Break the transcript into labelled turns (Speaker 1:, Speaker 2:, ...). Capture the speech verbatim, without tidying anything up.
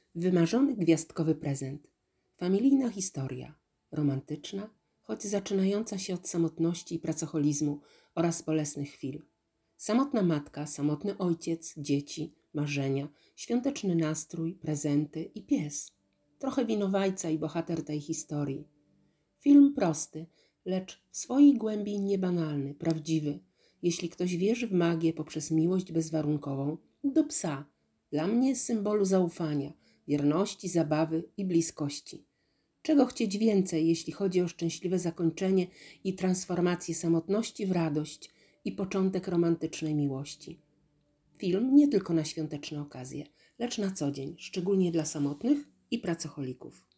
Speaker 1: Wymarzony gwiazdkowy prezent. Familijna historia. Romantyczna, choć zaczynająca się od samotności i pracoholizmu oraz bolesnych chwil. Samotna matka, samotny ojciec, dzieci, marzenia, świąteczny nastrój, prezenty i pies. Trochę winowajca i bohater tej historii. Film prosty, lecz w swojej głębi niebanalny, prawdziwy. Jeśli ktoś wierzy w magię poprzez miłość bezwarunkową, do psa, dla mnie symbolu zaufania, wierności, zabawy i bliskości. Czego chcieć więcej, jeśli chodzi o szczęśliwe zakończenie i transformację samotności w radość i początek romantycznej miłości. Film nie tylko na świąteczne okazje, lecz na co dzień, szczególnie dla samotnych i pracocholików.